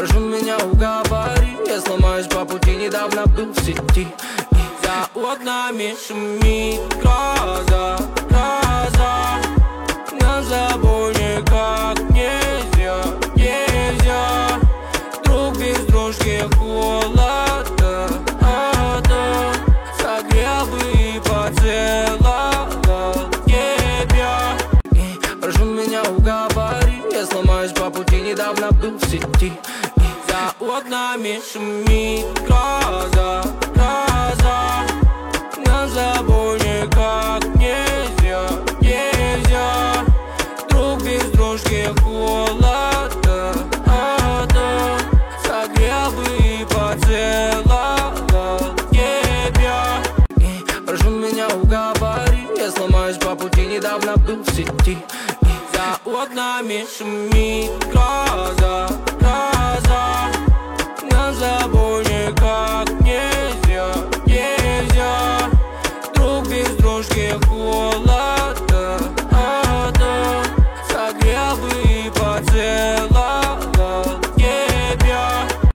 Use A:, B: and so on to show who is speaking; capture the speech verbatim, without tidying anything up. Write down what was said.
A: прошу меня уговори. Я сломаюсь по пути, недавно был в сети. И за окнами шумит гроза, гроза. Нам с тобой никак нельзя, нельзя. Друг без дружки холода, ада. Согрел бы и поцеловал тебя. И прошу меня уговори. Я сломаюсь по пути, недавно был в сети. И за окнами шумит гроза, гроза. Нам с тобой никак нельзя, нельзя. Друг без дружки холода, ада. Согрел бы и поцеловал тебя. И прошу меня уговори. Я сломаюсь по пути, недавно был в сети. И за окнами шумит гроза, гроза. Нам с тобой никак нельзя, нельзя. Друг без дружки